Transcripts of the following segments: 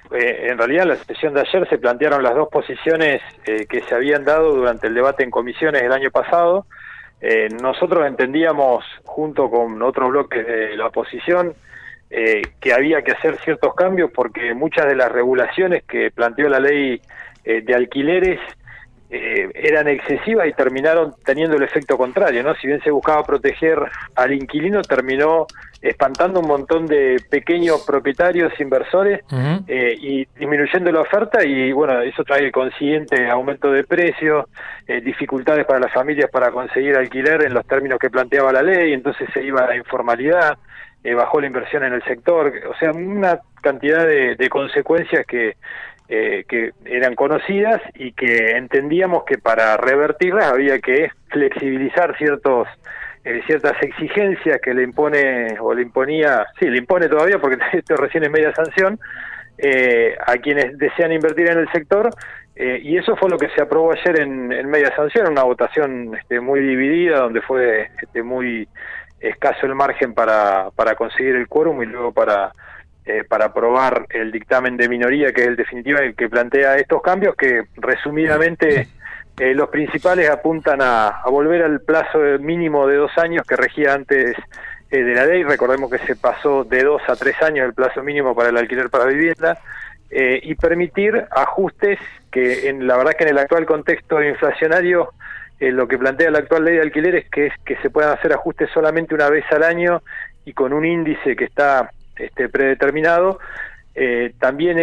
en realidad en la sesión de ayer se plantearon las dos posiciones que se habían dado durante el debate en comisiones el año pasado. Nosotros entendíamos, junto con otros bloques de la oposición, que había que hacer ciertos cambios porque muchas de las regulaciones que planteó la ley de alquileres eran excesivas y terminaron teniendo el efecto contrario, ¿no? Si bien se buscaba proteger al inquilino, terminó espantando un montón de pequeños propietarios, inversores, y disminuyendo la oferta, y bueno, eso trae el consiguiente aumento de precios, dificultades para las familias para conseguir alquiler en los términos que planteaba la ley, entonces se iba a la informalidad, bajó la inversión en el sector, o sea, una cantidad de consecuencias que eran conocidas y que entendíamos que para revertirlas había que flexibilizar ciertas exigencias que le impone, o le imponía, sí, le impone todavía porque esto recién es media sanción, a quienes desean invertir en el sector, y eso fue lo que se aprobó ayer en media sanción, una votación muy dividida, donde fue muy escaso el margen para conseguir el quórum y luego para aprobar el dictamen de minoría, que es el definitivo, el que plantea estos cambios, que resumidamente los principales apuntan a volver al plazo mínimo de 2 años que regía antes de la ley. Recordemos que se pasó de 2 a 3 años el plazo mínimo para el alquiler para vivienda, y permitir ajustes que la verdad que en el actual contexto inflacionario lo que plantea la actual ley de alquileres que es que se puedan hacer ajustes solamente una vez al año y con un índice que está predeterminado. También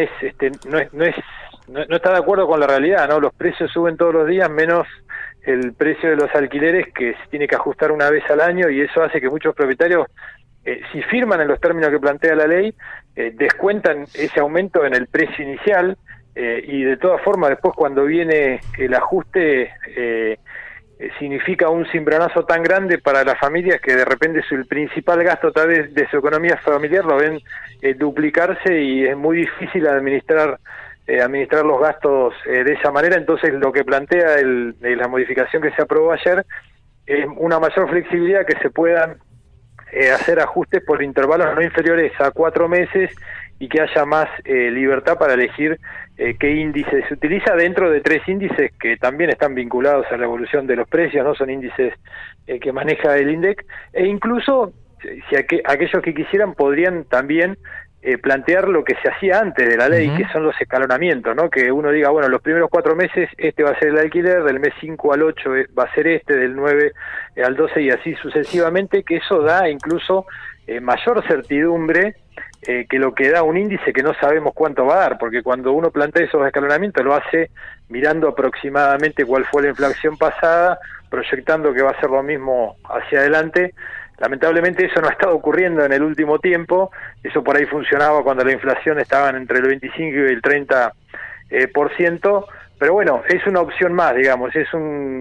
no está de acuerdo con la realidad, ¿no? Los precios suben todos los días, menos el precio de los alquileres, que se tiene que ajustar una vez al año, y eso hace que muchos propietarios, si firman en los términos que plantea la ley, descuentan ese aumento en el precio inicial, y de todas formas después cuando viene el ajuste significa un cimbronazo tan grande para las familias que de repente el principal gasto tal vez de su economía familiar lo ven duplicarse, y es muy difícil administrar los gastos de esa manera. Entonces lo que plantea la modificación que se aprobó ayer es una mayor flexibilidad, que se puedan hacer ajustes por intervalos no inferiores a 4 meses, y que haya más libertad para elegir qué índice se utiliza dentro de 3 índices que también están vinculados a la evolución de los precios, ¿no? Son índices que maneja el INDEC, e incluso si aquellos que quisieran podrían también plantear lo que se hacía antes de la ley, que son los escalonamientos, ¿no? Que uno diga, bueno, los primeros 4 meses va a ser el alquiler, del mes 5 al 8 va a ser del 9 al 12 y así sucesivamente, que eso da incluso mayor certidumbre que lo que da un índice que no sabemos cuánto va a dar, porque cuando uno plantea esos escalonamientos lo hace mirando aproximadamente cuál fue la inflación pasada, proyectando que va a ser lo mismo hacia adelante. Lamentablemente eso no ha estado ocurriendo en el último tiempo. Eso por ahí funcionaba cuando la inflación estaba entre el 25 y el 30%, pero bueno, es una opción más, digamos, es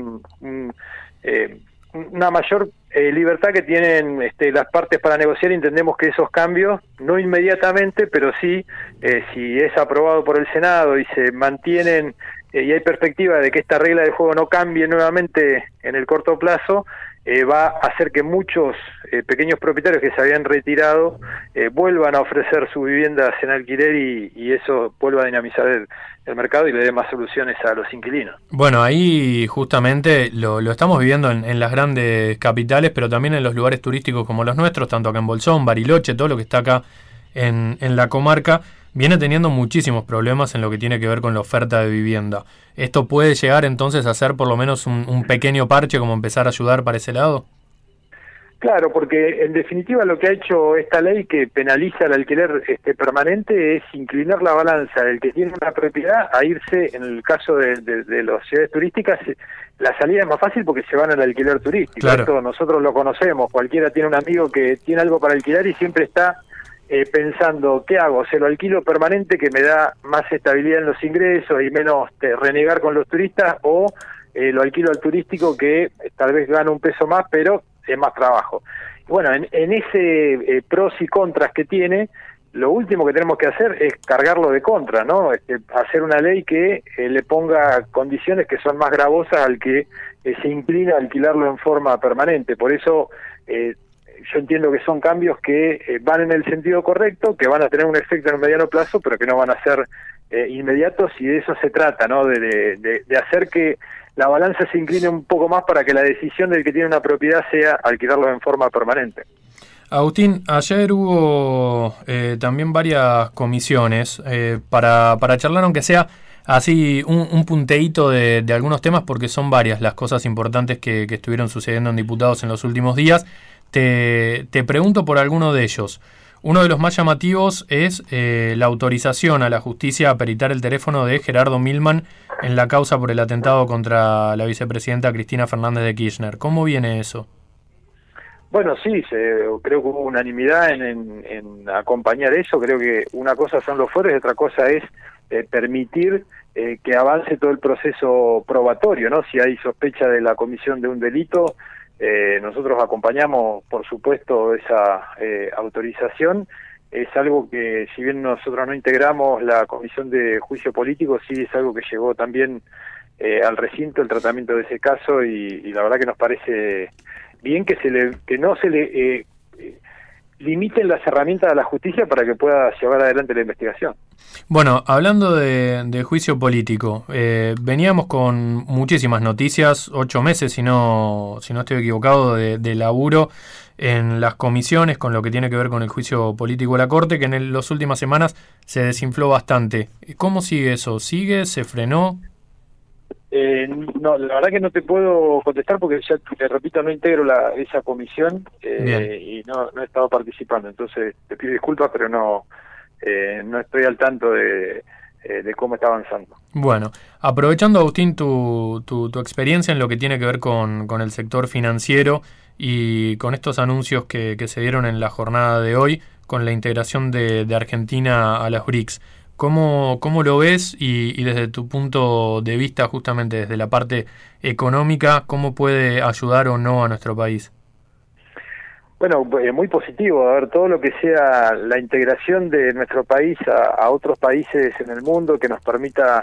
una mayor libertad que tienen las partes para negociar. Entendemos que esos cambios, no inmediatamente, pero sí, si es aprobado por el Senado y se mantienen, y hay perspectiva de que esta regla de juego no cambie nuevamente en el corto plazo, va a hacer que muchos pequeños propietarios que se habían retirado vuelvan a ofrecer sus viviendas en alquiler, y eso vuelva a dinamizar el mercado y le dé más soluciones a los inquilinos. Bueno, ahí justamente lo estamos viviendo en las grandes capitales, pero también en los lugares turísticos como los nuestros, tanto acá en Bolsón, Bariloche, todo lo que está acá en la comarca, viene teniendo muchísimos problemas en lo que tiene que ver con la oferta de vivienda. ¿Esto puede llegar entonces a ser por lo menos un pequeño parche, como empezar a ayudar para ese lado? Claro, porque en definitiva lo que ha hecho esta ley, que penaliza el alquiler permanente, es inclinar la balanza del que tiene una propiedad a irse. En el caso de las ciudades turísticas, la salida es más fácil porque se van al alquiler turístico. Claro. Esto nosotros lo conocemos, cualquiera tiene un amigo que tiene algo para alquilar y siempre está pensando, ¿qué hago? ¿Se lo alquilo permanente, que me da más estabilidad en los ingresos y menos renegar con los turistas, o lo alquilo al turístico, que tal vez gana un peso más, pero es más trabajo? Bueno, en ese pros y contras que tiene, lo último que tenemos que hacer es cargarlo de contra, ¿no? Hacer una ley que le ponga condiciones que son más gravosas al que se inclina a alquilarlo en forma permanente. Por eso yo entiendo que son cambios que van en el sentido correcto, que van a tener un efecto en el mediano plazo, pero que no van a ser inmediatos, y de eso se trata, ¿no? De hacer que la balanza se incline un poco más para que la decisión del que tiene una propiedad sea alquilarlo en forma permanente. Agustín, ayer hubo también varias comisiones para charlar, aunque sea así un punteíto de algunos temas, porque son varias las cosas importantes que estuvieron sucediendo en diputados en los últimos días. Te pregunto por alguno de ellos. Uno de los más llamativos es la autorización a la justicia a peritar el teléfono de Gerardo Milman en la causa por el atentado contra la vicepresidenta Cristina Fernández de Kirchner. ¿Cómo viene eso? Bueno, sí, creo que hubo unanimidad en acompañar eso. Creo que una cosa son los fueros y otra cosa es permitir que avance todo el proceso probatorio, ¿no? Si hay sospecha de la comisión de un delito, nosotros acompañamos, por supuesto, esa autorización. Es algo que, si bien nosotros no integramos la comisión de juicio político, sí es algo que llegó también al recinto, el tratamiento de ese caso, y la verdad que nos parece bien que no se le limiten las herramientas a la justicia para que pueda llevar adelante la investigación. Bueno, hablando de juicio político, veníamos con muchísimas noticias, 8 meses, si no estoy equivocado, de laburo en las comisiones con lo que tiene que ver con el juicio político de la Corte, que en las últimas semanas se desinfló bastante. ¿Cómo sigue eso? ¿Sigue? ¿Se frenó? No, la verdad que no te puedo contestar porque ya te repito, no integro esa comisión y no he estado participando, entonces te pido disculpas, pero no estoy al tanto de cómo está avanzando. Bueno, aprovechando, Agustín, tu experiencia en lo que tiene que ver con el sector financiero y con estos anuncios que se dieron en la jornada de hoy con la integración de Argentina a las BRICS, ¿cómo lo ves y desde tu punto de vista, justamente desde la parte económica, cómo puede ayudar o no a nuestro país? Bueno, muy positivo, a ver, todo lo que sea la integración de nuestro país a otros países en el mundo, que nos permita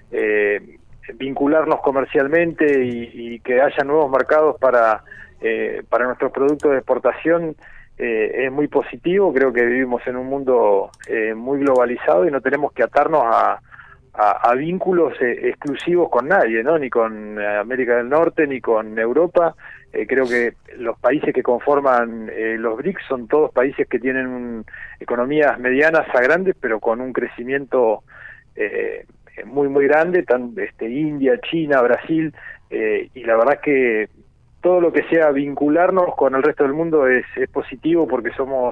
vincularnos comercialmente y que haya nuevos mercados para nuestros productos de exportación, es muy positivo. Creo que vivimos en un mundo muy globalizado y no tenemos que atarnos a vínculos exclusivos con nadie, ¿no? Ni con América del Norte, ni con Europa. Creo que los países que conforman los BRICS son todos países que tienen economías medianas a grandes, pero con un crecimiento muy, muy grande, India, China, Brasil, y la verdad es que todo lo que sea vincularnos con el resto del mundo es positivo, porque somos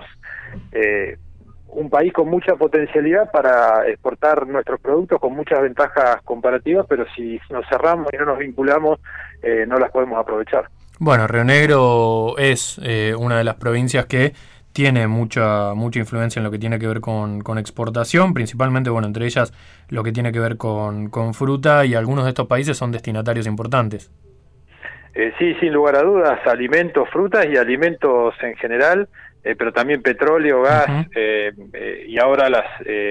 un país con mucha potencialidad para exportar nuestros productos, con muchas ventajas comparativas, pero si nos cerramos y no nos vinculamos, no las podemos aprovechar. Bueno, Río Negro es una de las provincias que tiene mucha influencia en lo que tiene que ver con exportación, principalmente, bueno, entre ellas lo que tiene que ver con fruta, y algunos de estos países son destinatarios importantes. Sí, sin lugar a dudas, alimentos, frutas y alimentos en general, pero también petróleo, gas, y ahora las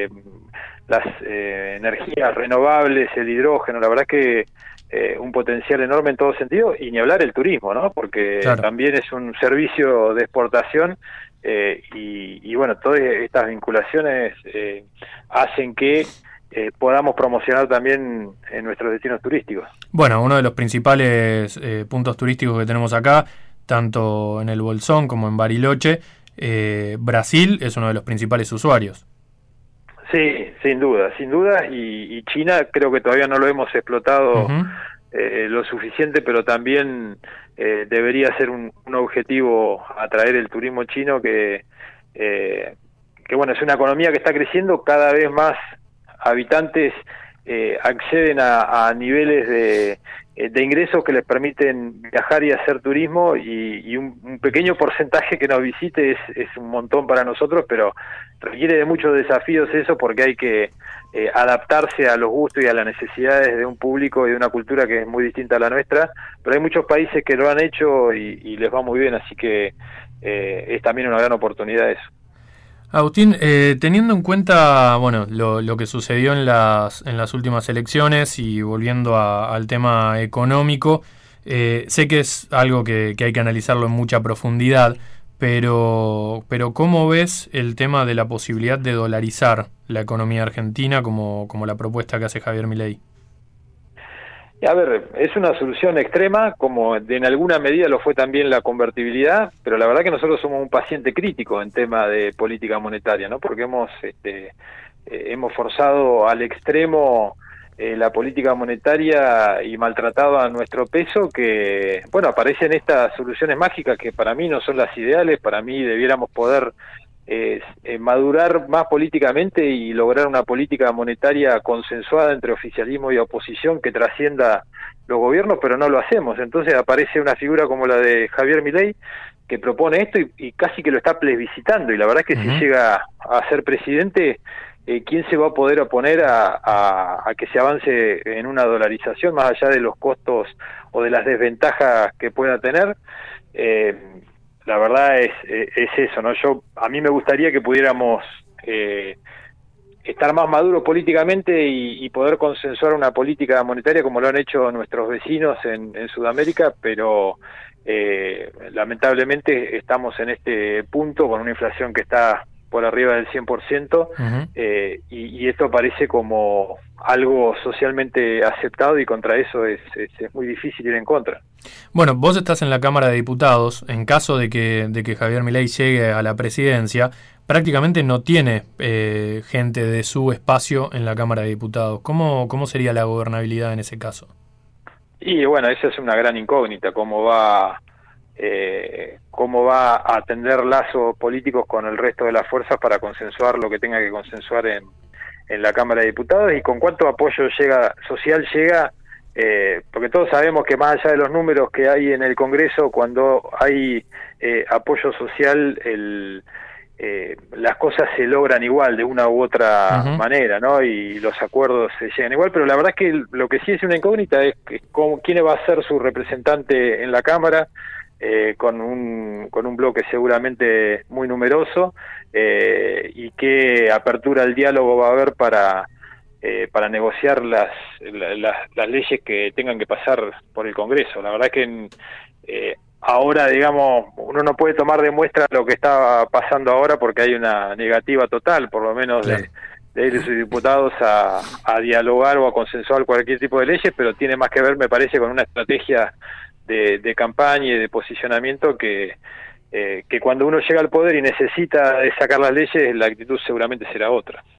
energías renovables, el hidrógeno. La verdad que un potencial enorme en todo sentido, y ni hablar el turismo, ¿no? Porque claro, también es un servicio de exportación, y bueno, todas estas vinculaciones hacen que podamos promocionar también en nuestros destinos turísticos. Bueno, uno de los principales puntos turísticos que tenemos acá, tanto en el Bolsón como en Bariloche, Brasil es uno de los principales usuarios. Sí, sin duda, y China creo que todavía no lo hemos explotado lo suficiente, pero también debería ser un objetivo atraer el turismo chino, que bueno, es una economía que está creciendo, cada vez más habitantes acceden a niveles de ingresos que les permiten viajar y hacer turismo, y un pequeño porcentaje que nos visite es un montón para nosotros, pero requiere de muchos desafíos eso, porque hay que adaptarse a los gustos y a las necesidades de un público y de una cultura que es muy distinta a la nuestra, pero hay muchos países que lo han hecho y les va muy bien, así que es también una gran oportunidad eso. Agustín, teniendo en cuenta bueno lo que sucedió en las últimas elecciones y volviendo al tema económico, sé que es algo que hay que analizarlo en mucha profundidad, pero ¿cómo ves el tema de la posibilidad de dolarizar la economía argentina como la propuesta que hace Javier Milei? A ver, es una solución extrema, como en alguna medida lo fue también la convertibilidad, pero la verdad que nosotros somos un paciente crítico en tema de política monetaria, ¿no? Porque hemos forzado al extremo la política monetaria y maltratado a nuestro peso, que, bueno, aparecen estas soluciones mágicas que para mí no son las ideales. Para mí debiéramos poder madurar más políticamente y lograr una política monetaria consensuada entre oficialismo y oposición que trascienda los gobiernos, pero no lo hacemos. Entonces aparece una figura como la de Javier Milei, que propone esto y casi que lo está plebiscitando, y la verdad es que si llega a ser presidente, ¿quién se va a poder oponer a que se avance en una dolarización, más allá de los costos o de las desventajas que pueda tener? La verdad es eso, ¿no? A mí me gustaría que pudiéramos estar más maduros políticamente y poder consensuar una política monetaria como lo han hecho nuestros vecinos en Sudamérica, pero lamentablemente estamos en este punto con una inflación que está por arriba del 100%, y esto parece como algo socialmente aceptado, y contra eso es muy difícil ir en contra. Bueno, vos estás en la Cámara de Diputados. En caso de que Javier Milei llegue a la presidencia, prácticamente no tiene gente de su espacio en la Cámara de Diputados. ¿Cómo sería la gobernabilidad en ese caso? Y bueno, esa es una gran incógnita, cómo va a tender lazos políticos con el resto de las fuerzas para consensuar lo que tenga que consensuar en la Cámara de Diputados, y con cuánto apoyo social llega, porque todos sabemos que más allá de los números que hay en el Congreso, cuando hay apoyo social, las cosas se logran igual de una u otra manera, ¿no? Y los acuerdos se llegan igual, pero la verdad es que lo que sí es una incógnita es quién va a ser su representante en la Cámara, con un bloque seguramente muy numeroso, y qué apertura al diálogo va a haber para negociar las leyes que tengan que pasar por el Congreso. La verdad es que ahora, digamos, uno no puede tomar de muestra lo que está pasando ahora, porque hay una negativa total, por lo menos, de ir sus diputados a dialogar o a consensuar cualquier tipo de leyes, pero tiene más que ver, me parece, con una estrategia de campaña y de posicionamiento que cuando uno llega al poder y necesita sacar las leyes, la actitud seguramente será otra.